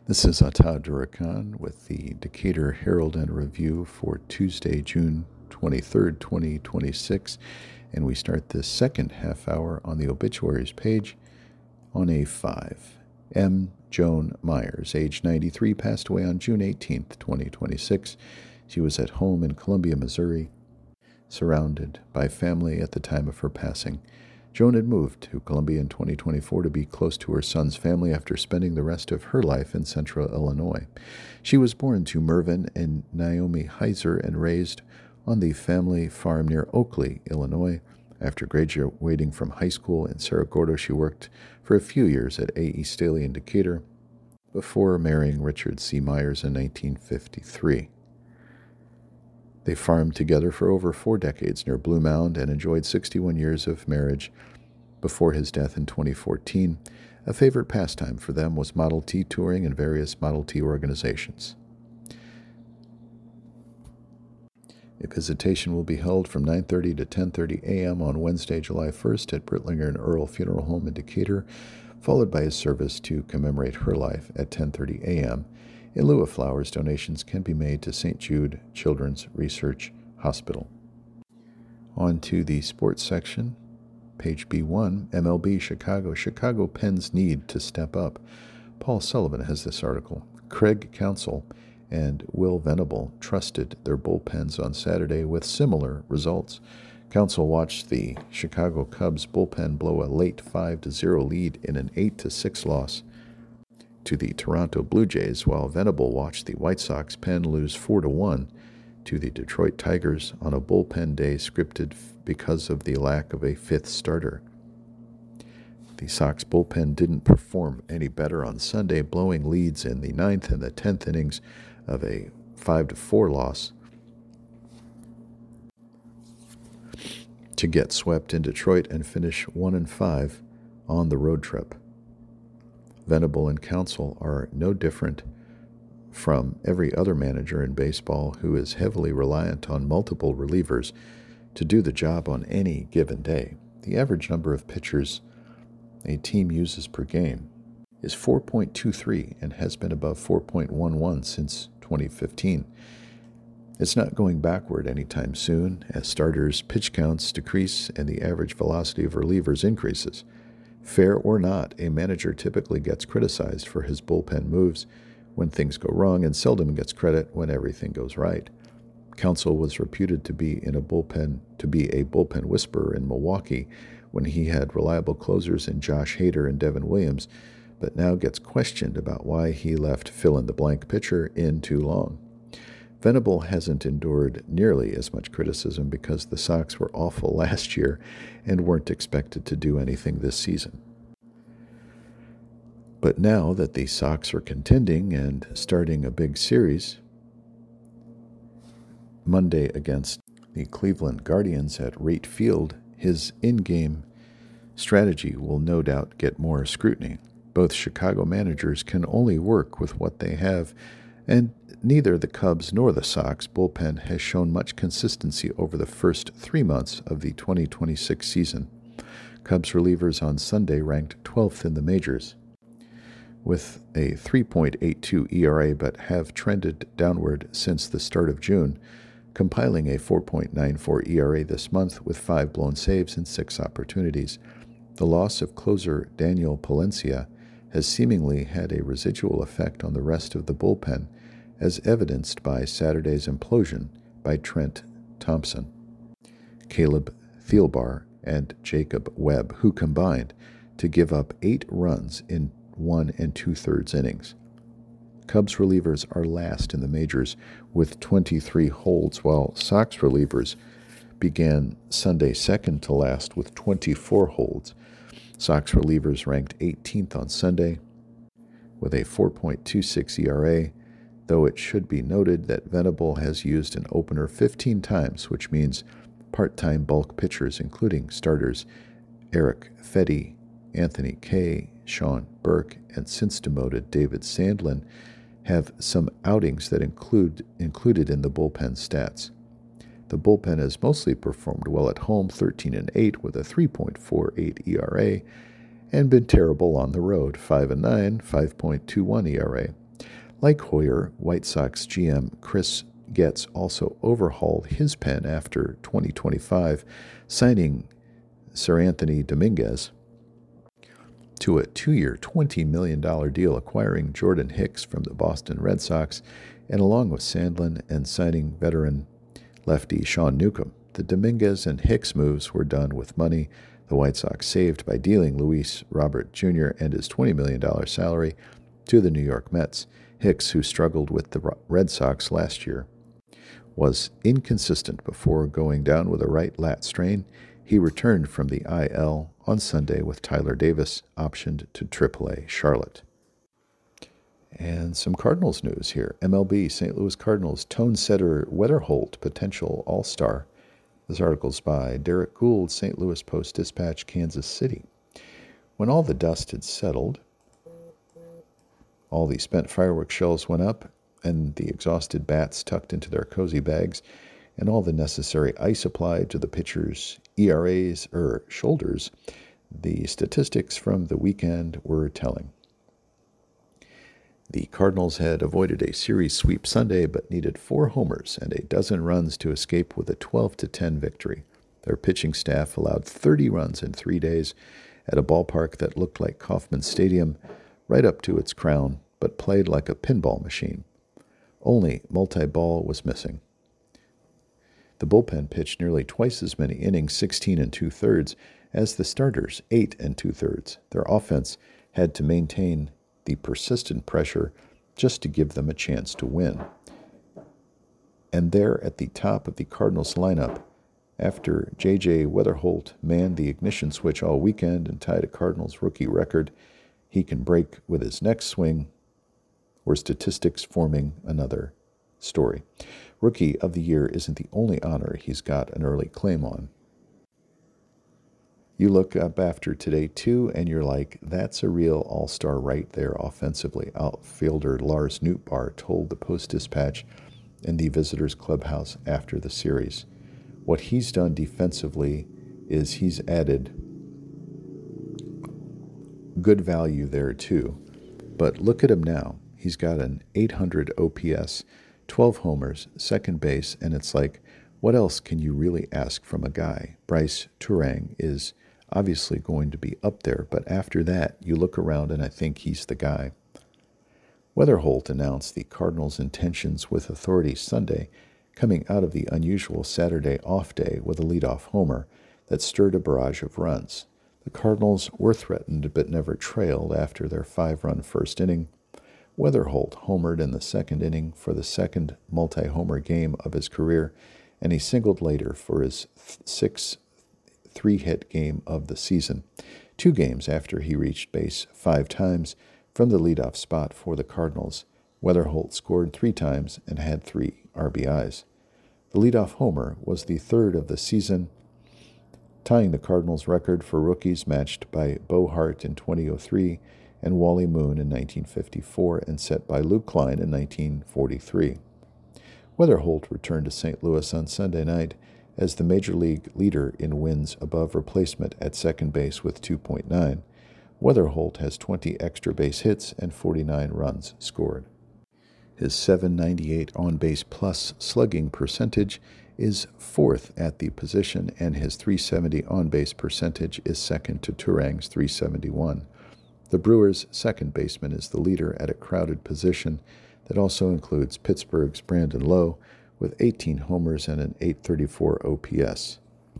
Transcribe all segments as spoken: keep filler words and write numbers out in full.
This is Ata Durakan with the Decatur Herald and Review for Tuesday, June twenty-third, twenty twenty-six, and we start this second half hour on the obituaries page on A five. M. Joan Myers, age ninety-three, passed away on June eighteenth, twenty twenty-six. She was at home in Columbia, Missouri, surrounded by family at the time of her passing. Joan had moved to Columbia in twenty twenty-four to be close to her son's family after spending the rest of her life in central Illinois. She was born to Mervyn and Naomi Heiser and raised on the family farm near Oakley, Illinois. After graduating from high school in Cerro Gordo, she worked for a few years at A E. Staley in Decatur before marrying Richard C. Myers in nineteen fifty-three. They farmed together for over four decades near Blue Mound and enjoyed sixty-one years of marriage before his death in twenty fourteen. A favorite pastime for them was Model T touring in various Model T organizations. A visitation will be held from nine thirty to ten thirty a.m. on Wednesday, July first at Brittlinger and Earl Funeral Home in Decatur, followed by a service to commemorate her life at ten thirty a.m. In lieu of flowers, donations can be made to Saint Jude Children's Research Hospital. On to the sports section. Page B one, M L B Chicago. Chicago Pens need to step up. Paul Sullivan has this article. Craig Counsell and Will Venable trusted their bullpens on Saturday with similar results. Counsell watched the Chicago Cubs bullpen blow a late five to zero lead in an eight to six loss to the Toronto Blue Jays, while Venable watched the White Sox pen lose four to one to the Detroit Tigers on a bullpen day scripted because of the lack of a fifth starter. The Sox bullpen didn't perform any better on Sunday, blowing leads in the ninth and the tenth innings of a five to four loss to get swept in Detroit and finish one and five on the road trip. Venable and Counsell are no different from every other manager in baseball who is heavily reliant on multiple relievers to do the job on any given day. The average number of pitchers a team uses per game is four point two three and has been above four point one one since twenty fifteen. It's not going backward anytime soon as starters' pitch counts decrease and the average velocity of relievers increases. Fair or not, a manager typically gets criticized for his bullpen moves when things go wrong and seldom gets credit when everything goes right. Counsell was reputed to be in a bullpen to be a bullpen whisperer in Milwaukee when he had reliable closers in Josh Hader and Devin Williams, but now gets questioned about why he left fill-in-the-blank pitcher in too long. Venable hasn't endured nearly as much criticism because the Sox were awful last year and weren't expected to do anything this season. But now that the Sox are contending and starting a big series, Monday against the Cleveland Guardians at Rate Field, his in-game strategy will no doubt get more scrutiny. Both Chicago managers can only work with what they have, and neither the Cubs nor the Sox bullpen has shown much consistency over the first three months of the twenty twenty-six season. Cubs relievers on Sunday ranked twelfth in the majors, with a three point eight two E R A, but have trended downward since the start of June, compiling a four point nine four E R A this month with five blown saves and six opportunities. The loss of closer Daniel Palencia has seemingly had a residual effect on the rest of the bullpen, as evidenced by Saturday's implosion by Trent Thompson, Caleb Thielbar, and Jacob Webb, who combined to give up eight runs in one and two-thirds innings. Cubs relievers are last in the majors with twenty-three holds, while Sox relievers began Sunday second to last with twenty-four holds. Sox relievers ranked eighteenth on Sunday with a four point two six E R A, though it should be noted that Venable has used an opener fifteen times, which means part-time bulk pitchers, including starters Eric Fedde, Anthony Kay, Sean Burke, and since demoted David Sandlin, have some outings that include included in the bullpen stats. The bullpen has mostly performed well at home, thirteen and eight with a three point four eight E R A, and been terrible on the road, five and nine, five point two one E R A. Like Hoyer, White Sox G M Chris Getz also overhauled his pen after twenty twenty-five, signing Seranthony Dominguez to a two-year, twenty million dollars deal, acquiring Jordan Hicks from the Boston Red Sox, and along with Sandlin and signing veteran lefty Sean Newcomb. The Dominguez and Hicks moves were done with money the White Sox saved by dealing Luis Robert Junior and his twenty million dollars salary to the New York Mets. Hicks, who struggled with the Red Sox last year, was inconsistent before going down with a right lat strain. He returned from the I L on Sunday with Tyler Davis optioned to triple A Charlotte. And some Cardinals news here. M L B, Saint Louis Cardinals, tone setter Wetherholt, potential all-star. This article's by Derek Gould, Saint Louis Post-Dispatch, Kansas City. When all the dust had settled, all the spent fireworks shells went up, and the exhausted bats tucked into their cozy bags, and all the necessary ice applied to the pitchers' E R As or shoulders, the statistics from the weekend were telling. The Cardinals had avoided a series sweep Sunday, but needed four homers and a dozen runs to escape with a twelve to ten victory. Their pitching staff allowed thirty runs in three days at a ballpark that looked like Kauffman Stadium, right up to its crown, but played like a pinball machine. Only multi-ball was missing. The bullpen pitched nearly twice as many innings, sixteen and two-thirds, as the starters, eight and two-thirds. Their offense had to maintain the persistent pressure just to give them a chance to win. And there at the top of the Cardinals lineup, after J J Wetherholt manned the ignition switch all weekend and tied a Cardinals rookie record he can break with his next swing, were statistics forming another story. Rookie of the Year isn't the only honor he's got an early claim on. You look up after today, too, and you're like, that's a real all-star right there offensively. Outfielder Lars Nootbaar told the Post-Dispatch in the Visitors Clubhouse after the series. What he's done defensively is he's added good value there, too. But look at him now. He's got an eight hundred O P S, twelve homers, second base, and it's like, what else can you really ask from a guy? Bryce Turang is obviously going to be up there, but after that, you look around and I think he's the guy. Wetherholt announced the Cardinals' intentions with authorities Sunday, coming out of the unusual Saturday off day with a leadoff homer that stirred a barrage of runs. The Cardinals were threatened but never trailed after their five-run first inning. Wetherholt homered in the second inning for the second multi-homer game of his career, and he singled later for his sixth three-hit game of the season, two games after he reached base five times from the leadoff spot for the Cardinals. Wetherholt scored three times and had three R B Is. The leadoff homer was the third of the season, tying the Cardinals' record for rookies matched by Bo Hart in twenty oh three and Wally Moon in nineteen fifty-four and set by Luke Klein in nineteen forty-three. Wetherholt returned to Saint Louis on Sunday night as the Major League leader in wins above replacement at second base with two point nine. Wetherholt has twenty extra base hits and forty-nine runs scored. His seven ninety-eight on-base plus slugging percentage is fourth at the position, and his three seventy on-base percentage is second to Turang's three seventy-one. The Brewers' second baseman is the leader at a crowded position that also includes Pittsburgh's Brandon Lowe with eighteen homers and an eight thirty-four O P S.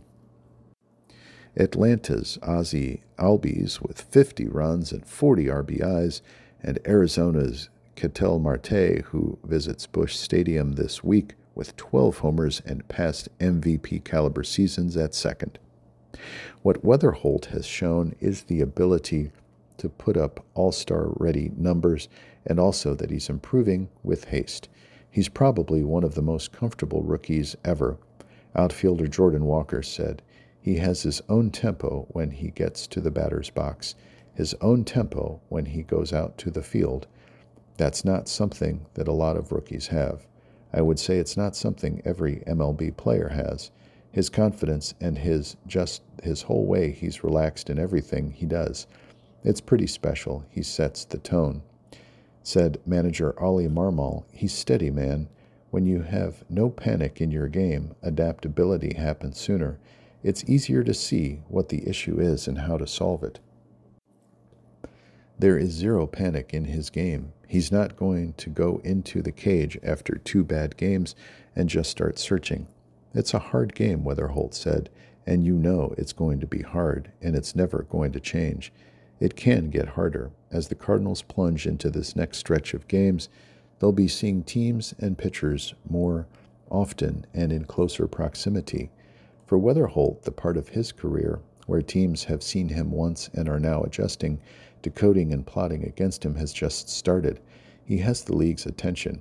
Atlanta's Ozzie Albies with fifty runs and forty R B Is, and Arizona's Ketel Marte, who visits Busch Stadium this week with twelve homers and past M V P caliber seasons at second. What Wetherholt has shown is the ability to put up all-star ready numbers, and also that he's improving with haste. He's probably one of the most comfortable rookies ever. Outfielder Jordan Walker said, he has his own tempo when he gets to the batter's box, his own tempo when he goes out to the field. That's not something that a lot of rookies have. I would say it's not something every M L B player has. His confidence and his just his whole way he's relaxed in everything he does. It's pretty special. He sets the tone. Said manager Ollie Marmol, "He's steady, man. When you have no panic in your game, adaptability happens sooner. It's easier to see what the issue is and how to solve it." There is zero panic in his game. He's not going to go into the cage after two bad games and just start searching. It's a hard game, Weatherholt said, and you know it's going to be hard, and it's never going to change. It can get harder. As the Cardinals plunge into this next stretch of games, they'll be seeing teams and pitchers more often and in closer proximity. For Weatherholt, the part of his career where teams have seen him once and are now adjusting, decoding and plotting against him has just started. He has the league's attention.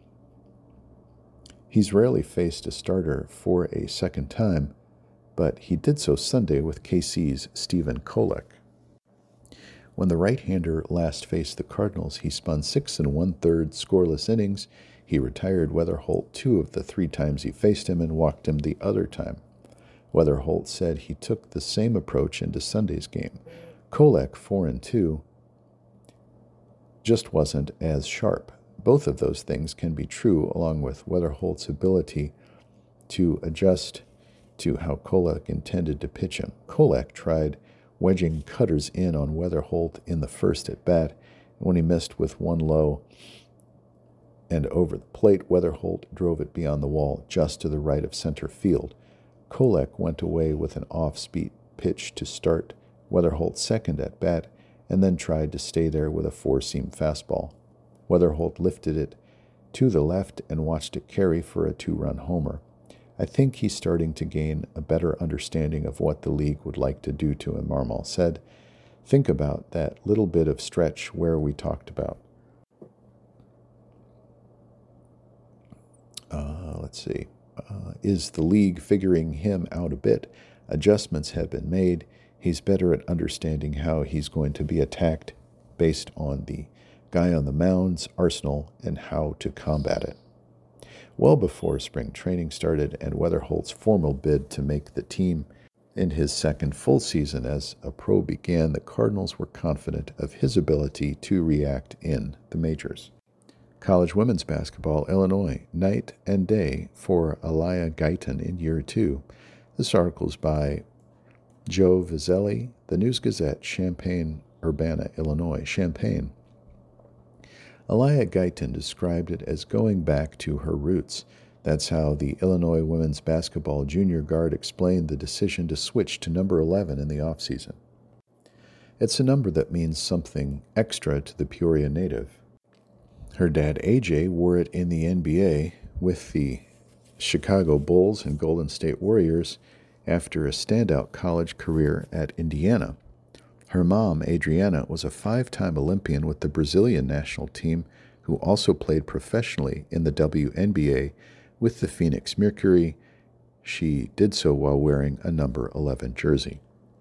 He's rarely faced a starter for a second time, but he did so Sunday with K C's Stephen Kolek. When the right-hander last faced the Cardinals, he spun six and one-third scoreless innings. He retired Weatherholt two of the three times he faced him and walked him the other time. Weatherholt said he took the same approach into Sunday's game. Kolek, four and two, just wasn't as sharp. Both of those things can be true, along with Weatherholt's ability to adjust to how Kolek intended to pitch him. Kolek tried wedging cutters in on Weatherholt in the first at bat, and when he missed with one low and over the plate, Weatherholt drove it beyond the wall just to the right of center field. Kolek went away with an off-speed pitch to start Weatherholt's second at bat, and then tried to stay there with a four-seam fastball. Weatherholt lifted it to the left and watched it carry for a two-run homer. I think he's starting to gain a better understanding of what the league would like to do to him, Marmol said. Think about that little bit of stretch where we talked about. Uh, let's see. Uh, is the league figuring him out a bit? Adjustments have been made. He's better at understanding how he's going to be attacked based on the guy on the mound's arsenal and how to combat it. Well before spring training started and Weatherholt's formal bid to make the team in his second full season as a pro began, the Cardinals were confident of his ability to react in the majors. College women's basketball, Illinois, night and day for Aliyah Guyton in year two. This article is by Joe Vizzelli, the News-Gazette, Champaign, Urbana, Illinois, Champaign. Aliyah Guyton described it as going back to her roots. That's how the Illinois women's basketball junior guard explained the decision to switch to number eleven in the offseason. It's a number that means something extra to the Peoria native. Her dad, A J, wore it in the N B A with the Chicago Bulls and Golden State Warriors after a standout college career at Indiana. Her mom, Adriana, was a five-time Olympian with the Brazilian national team who also played professionally in the W N B A with the Phoenix Mercury. She did so while wearing a number eleven jersey.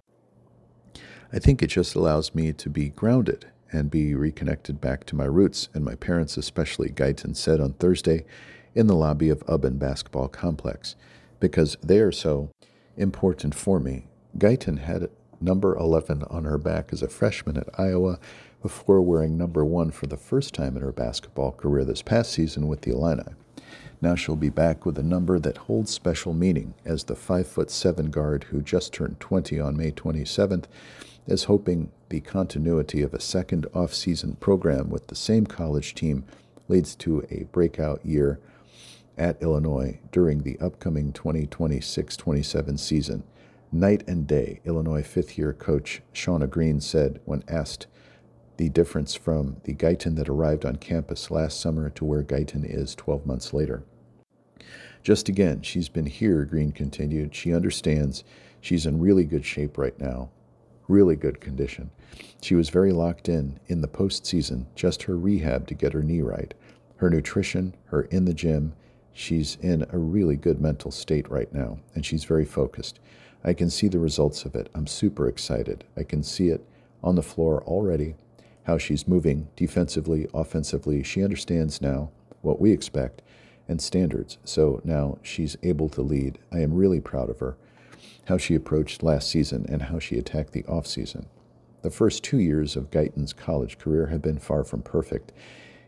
I think it just allows me to be grounded and be reconnected back to my roots, and my parents especially, Guyton said on Thursday in the lobby of Ubben Basketball Complex, because they are so important for me. Guyton had number eleven on her back as a freshman at Iowa before wearing number one for the first time in her basketball career this past season with the Illini. Now she'll be back with a number that holds special meaning, as the five foot seven guard who just turned twenty on May twenty-seventh is hoping the continuity of a second off-season program with the same college team leads to a breakout year at Illinois during the upcoming twenty twenty-six twenty-seven season. Night and day, Illinois fifth-year coach Shauna Green said when asked the difference from the Guyton that arrived on campus last summer to where Guyton is twelve months later. Just again, she's been here, Green continued. She understands she's in really good shape right now, really good condition. She was very locked in in the postseason, just her rehab to get her knee right, her nutrition, her in the gym. She's in a really good mental state right now, and she's very focused. I can see the results of it. I'm super excited. I can see it on the floor already, how she's moving defensively, offensively. She understands now what we expect and standards, so now she's able to lead. I am really proud of her, how she approached last season and how she attacked the offseason. The first two years of Guyton's college career have been far from perfect.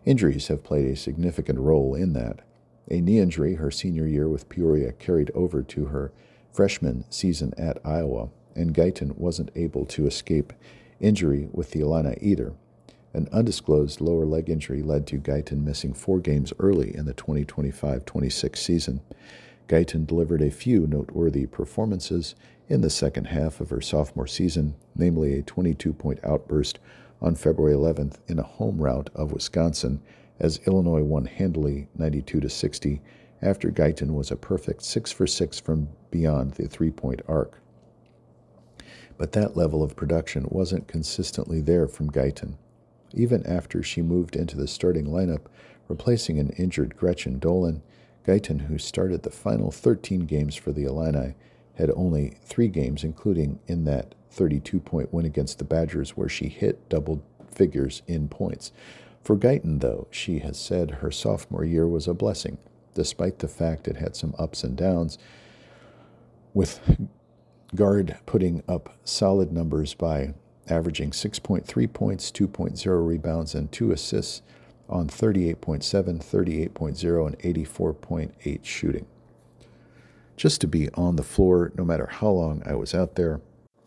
Injuries have played a significant role in that. A knee injury her senior year with Peoria carried over to her freshman season at Iowa, and Guyton wasn't able to escape injury with the Illini either. An undisclosed lower leg injury led to Guyton missing four games early in the twenty twenty-five twenty-six season. Guyton delivered a few noteworthy performances in the second half of her sophomore season, namely a twenty-two-point outburst on February eleventh in a home rout of Wisconsin as Illinois won handily ninety-two to sixty after Guyton was a perfect six for six from beyond the three-point arc. But that level of production wasn't consistently there from Guyton. Even after she moved into the starting lineup, replacing an injured Gretchen Dolan, Guyton, who started the final thirteen games for the Illini, had only three games, including in that thirty-two-point win against the Badgers where she hit double figures in points. For Guyton, though, she has said her sophomore year was a blessing, despite the fact it had some ups and downs, with guard putting up solid numbers by averaging six point three points, two point oh rebounds, and two assists on thirty-eight point seven, thirty-eight point oh, and eighty-four point eight shooting. Just to be on the floor, no matter how long I was out there,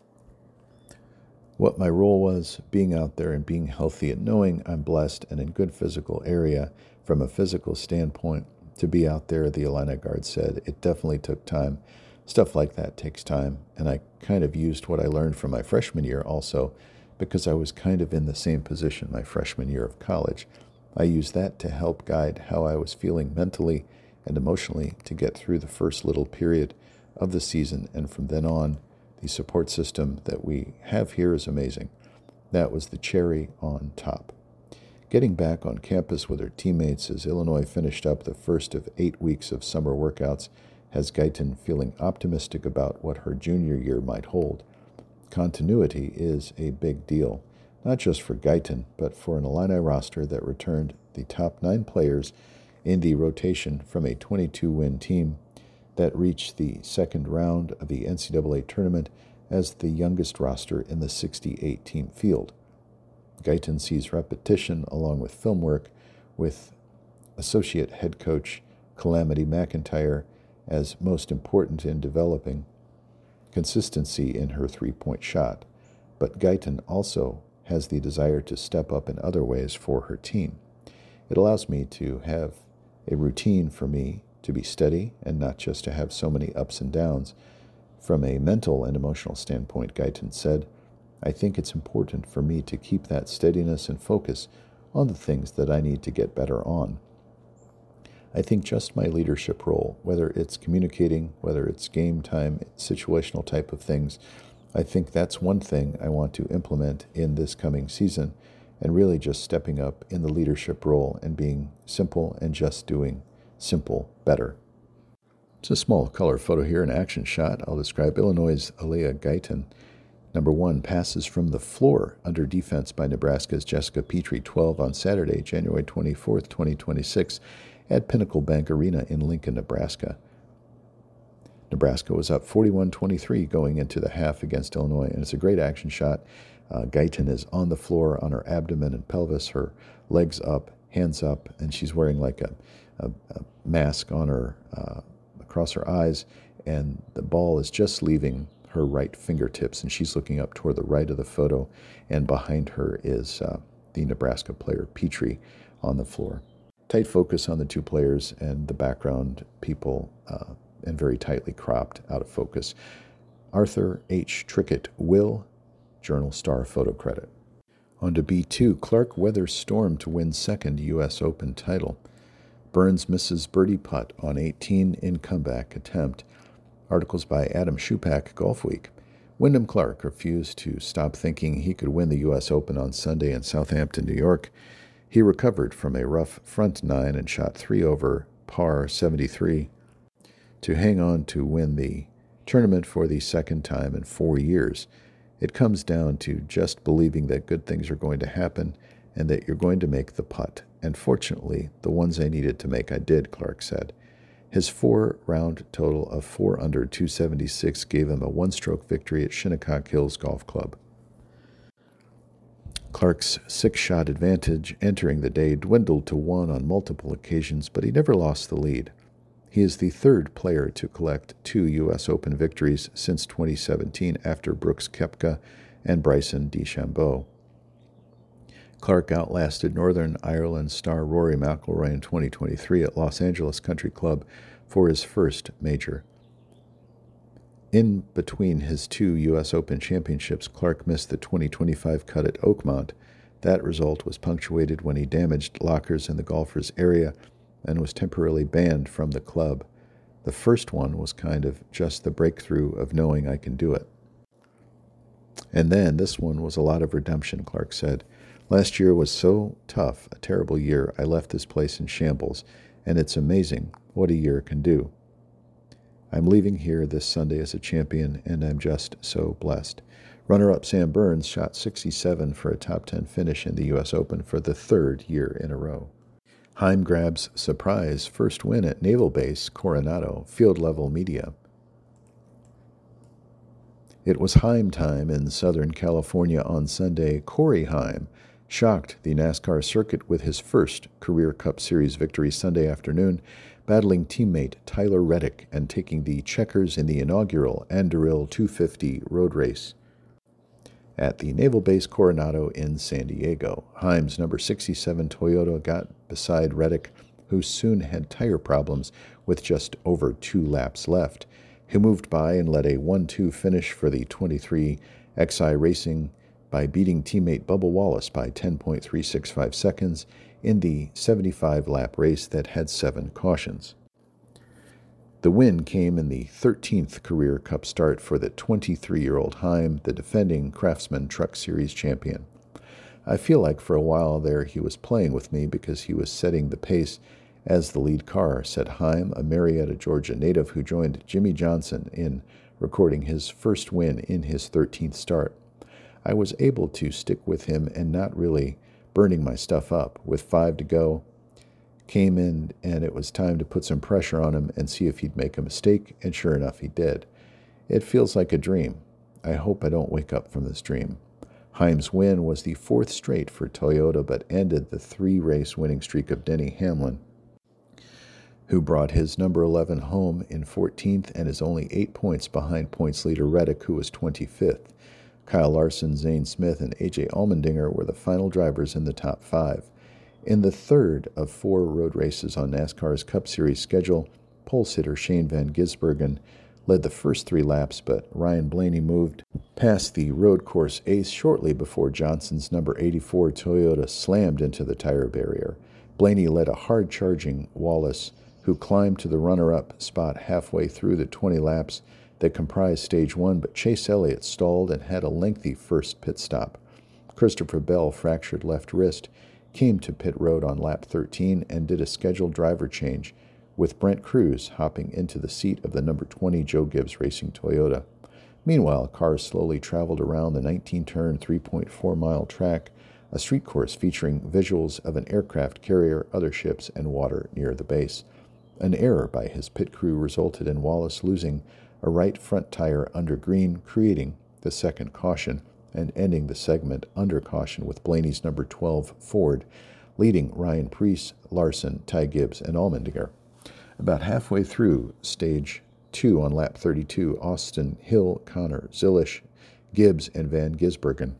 what my role was, being out there and being healthy and knowing I'm blessed and in good physical area from a physical standpoint to be out there, the Illini guard said. It definitely took time. Stuff like that takes time, and I kind of used what I learned from my freshman year also because I was kind of in the same position my freshman year of college. I used that to help guide how I was feeling mentally and emotionally to get through the first little period of the season, and from then on, the support system that we have here is amazing. That was the cherry on top. Getting back on campus with her teammates as Illinois finished up the first of eight weeks of summer workouts has Guyton feeling optimistic about what her junior year might hold. Continuity is a big deal, not just for Guyton, but for an Illini roster that returned the top nine players in the rotation from a twenty-two win team that reached the second round of the N C double A tournament as the youngest roster in the sixty-eight team field. Guyton sees repetition along with film work with associate head coach Calamity McIntyre as most important in developing consistency in her three-point shot. But Guyton also has the desire to step up in other ways for her team. It allows me to have a routine for me to be steady and not just to have so many ups and downs. From a mental and emotional standpoint, Guyton said, I think it's important for me to keep that steadiness and focus on the things that I need to get better on. I think just my leadership role, whether it's communicating, whether it's game time, situational type of things, I think that's one thing I want to implement in this coming season, and really just stepping up in the leadership role and being simple and just doing simple better. It's a small color photo here, an action shot. I'll describe Illinois' Aliyah Guyton. Number one, passes from the floor under defense by Nebraska's Jessica Petrie, twelve on Saturday, January twenty-fourth, twenty twenty-six, at Pinnacle Bank Arena in Lincoln, Nebraska. Nebraska was up forty-one twenty-three going into the half against Illinois, and it's a great action shot. Uh, Guyton is on the floor on her abdomen and pelvis, her legs up, hands up, and she's wearing like a, a, a mask on her, uh, across her eyes, and the ball is just leaving her right fingertips, and she's looking up toward the right of the photo, and behind her is uh, the Nebraska player Petrie on the floor. Tight focus on the two players and the background people, uh, and very tightly cropped, out of focus. Arthur H. Trickett Will, Journal Star photo credit. On to B two, Clark weathers storm to win second U S Open title. Burns misses birdie putt on eighteen in comeback attempt. Articles by Adam Schupak, Golf Week. Wyndham Clark refused to stop thinking he could win the U S Open on Sunday in Southampton, New York. He recovered from a rough front nine and shot three over par seventy-three to hang on to win the tournament for the second time in four years. It comes down to just believing that good things are going to happen and that you're going to make the putt. And fortunately, the ones I needed to make I did, Clark said. His four-round total of four under two seventy-six gave him a one-stroke victory at Shinnecock Hills Golf Club. Clark's six-shot advantage entering the day dwindled to one on multiple occasions, but he never lost the lead. He is the third player to collect two U S Open victories since twenty seventeen after Brooks Koepka and Bryson DeChambeau. Clark outlasted Northern Ireland star Rory McIlroy in twenty twenty-three at Los Angeles Country Club for his first major. In between his two U S Open championships, Clark missed the twenty twenty-five cut at Oakmont. That result was punctuated when he damaged lockers in the golfer's area and was temporarily banned from the club. The first one was kind of just the breakthrough of knowing I can do it. And then this one was a lot of redemption, Clark said. Last year was so tough, a terrible year. I left this place in shambles, and it's amazing what a year can do. I'm leaving here this Sunday as a champion, and I'm just so blessed. Runner-up Sam Burns shot sixty-seven for a top ten finish in the U S Open for the third year in a row. Heim grabs surprise first win at Naval Base Coronado, field level media. It was Heim time in Southern California on Sunday. Corey Heim shocked the NASCAR circuit with his first career Cup Series victory Sunday afternoon, battling teammate Tyler Reddick and taking the checkers in the inaugural Anduril two fifty road race at the Naval Base Coronado in San Diego. Heim's number sixty-seven Toyota got beside Reddick, who soon had tire problems with just over two laps left. He moved by and led a one two finish for the twenty-three X I Racing by beating teammate Bubba Wallace by ten point three six five seconds in the seventy-five lap race that had seven cautions. The win came in the thirteenth career Cup start for the twenty-three-year-old Heim, the defending Craftsman Truck Series champion. I feel like for a while there he was playing with me because he was setting the pace as the lead car, said Heim, a Marietta, Georgia native who joined Jimmy Johnson in recording his first win in his thirteenth start. I was able to stick with him and not really burning my stuff up. With five to go, came in and it was time to put some pressure on him and see if he'd make a mistake, and sure enough he did. It feels like a dream. I hope I don't wake up from this dream. Heim's win was the fourth straight for Toyota, but ended the three-race winning streak of Denny Hamlin, who brought his number eleven home in fourteenth and is only eight points behind points leader Reddick, who was twenty-fifth. Kyle Larson, Zane Smith, and A J Allmendinger were the final drivers in the top five. In the third of four road races on NASCAR's Cup Series schedule, pole sitter Shane Van Gisbergen led the first three laps, but Ryan Blaney moved past the road course ace shortly before Johnson's number eighty-four Toyota slammed into the tire barrier. Blaney led a hard-charging Wallace, who climbed to the runner-up spot halfway through the twenty laps that comprised Stage one, but Chase Elliott stalled and had a lengthy first pit stop. Christopher Bell, fractured left wrist, came to pit road on lap thirteen and did a scheduled driver change, with Brent Cruz hopping into the seat of the number twenty Joe Gibbs Racing Toyota. Meanwhile, cars slowly traveled around the nineteen-turn, three point four mile track, a street course featuring visuals of an aircraft carrier, other ships, and water near the base. An error by his pit crew resulted in Wallace losing a right front tire under green, creating the second caution and ending the segment under caution with Blaney's number twelve Ford leading Ryan Preece, Larson, Ty Gibbs, and Allmendinger. About halfway through Stage two on lap thirty-two, Austin, Hill, Connor, Zilish, Gibbs, and Van Gisbergen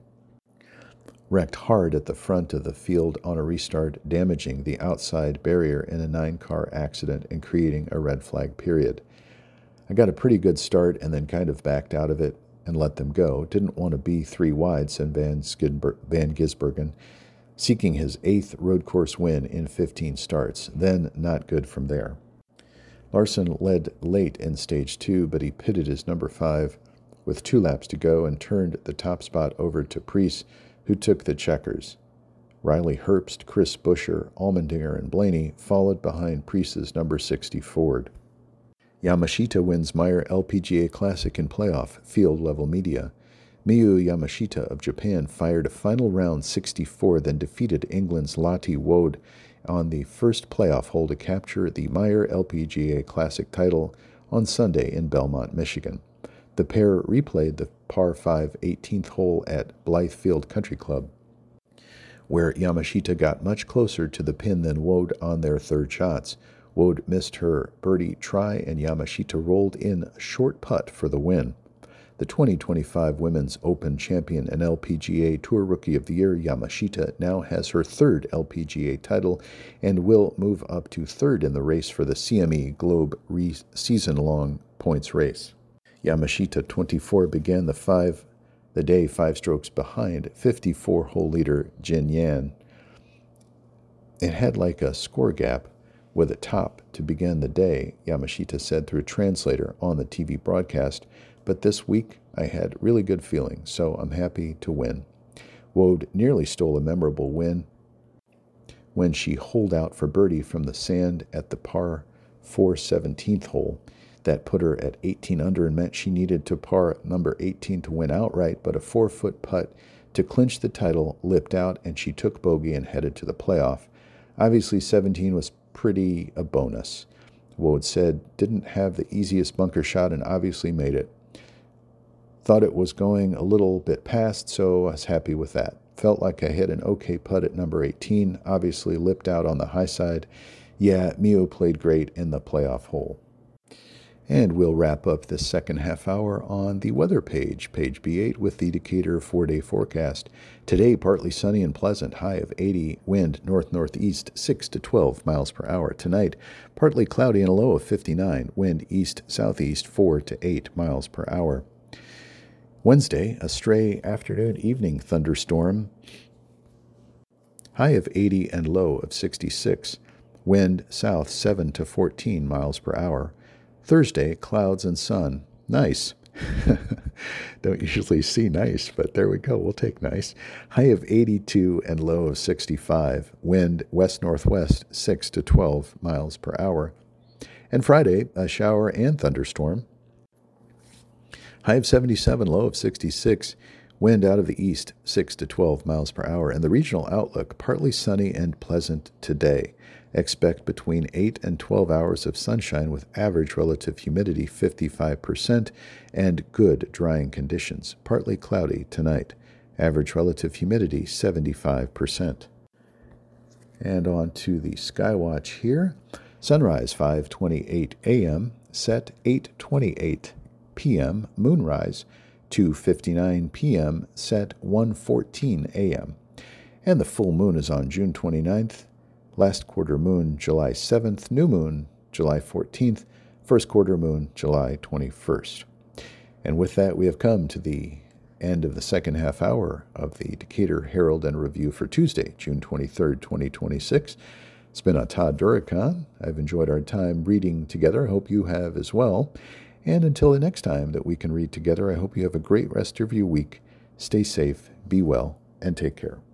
wrecked hard at the front of the field on a restart, damaging the outside barrier in a nine-car accident and creating a red flag period. I got a pretty good start and then kind of backed out of it and let them go. Didn't want to be three wide, said Van, Skidber- Van Gisbergen, seeking his eighth road course win in fifteen starts. Then not good from there. Larson led late in Stage two, but he pitted his number five with two laps to go and turned the top spot over to Preece, who took the checkers. Riley Herbst, Chris Buescher, Allmendinger, and Blaney followed behind Preece's number sixty Ford. Yamashita wins Meyer L P G A Classic in playoff, field level media. Miyu Yamashita of Japan fired a final round sixty-four, then defeated England's Lottie Wood on the first playoff hole to capture the Meyer L P G A Classic title on Sunday in Belmont, Michigan. The pair replayed the par five eighteenth hole at Blythefield Country Club where Yamashita got much closer to the pin than Woad on their third shots. Woad missed her birdie try, and Yamashita rolled in a short putt for the win. The twenty twenty-five Women's Open champion and L P G A Tour Rookie of the Year, Yamashita now has her third L P G A title and will move up to third in the race for the C M E Globe re- season-long points race. Yamashita, twenty-four, began the five the day five strokes behind fifty-four-hole leader Jin Yan. It had like a score gap with a top to begin the day, Yamashita said through a translator on the T V broadcast, but this week I had really good feeling, so I'm happy to win. Woad nearly stole a memorable win when she holed out for birdie from the sand at the par four seventeenth hole. That put her at eighteen under and meant she needed to par number eighteen to win outright, but a four-foot putt to clinch the title lipped out, and she took bogey and headed to the playoff. Obviously, seventeen was pretty a bonus. Woad said, didn't have the easiest bunker shot and obviously made it. Thought it was going a little bit past, so I was happy with that. Felt like I hit an okay putt at number eighteen, obviously lipped out on the high side. Yeah, Mio played great in the playoff hole. And we'll wrap up this second half hour on the weather page, page B eight, with the Decatur four-day forecast. Today, partly sunny and pleasant, high of eighty, wind north-northeast, six to twelve miles per hour. Tonight, partly cloudy and a low of fifty-nine, wind east-southeast, four to eight miles per hour. Wednesday, a stray afternoon-evening thunderstorm, high of eighty and low of sixty-six, wind south seven to fourteen miles per hour. Thursday, clouds and sun. Nice. Don't usually see nice, but there we go. We'll take nice. High of eighty-two and low of sixty-five. Wind west-northwest, six to twelve miles per hour. And Friday, a shower and thunderstorm. High of seventy-seven, low of sixty-six. Wind out of the east, six to twelve miles per hour. And the regional outlook, partly sunny and pleasant today. Expect between eight and twelve hours of sunshine with average relative humidity fifty-five percent and good drying conditions. Partly cloudy tonight. Average relative humidity seventy-five percent. And on to the Skywatch here. Sunrise five twenty-eight a.m. Set eight twenty-eight p.m. Moonrise two fifty-nine p.m. Set one fourteen a.m. And the full moon is on June twenty-ninth. Last quarter moon, July seventh, new moon, July fourteenth, first quarter moon, July twenty-first. And with that, we have come to the end of the second half hour of the Decatur Herald and Review for Tuesday, June twenty-third, twenty twenty-six. It's been a Todd Duricon. I've enjoyed our time reading together. I hope you have as well. And until the next time that we can read together, I hope you have a great rest of your week. Stay safe, be well, and take care.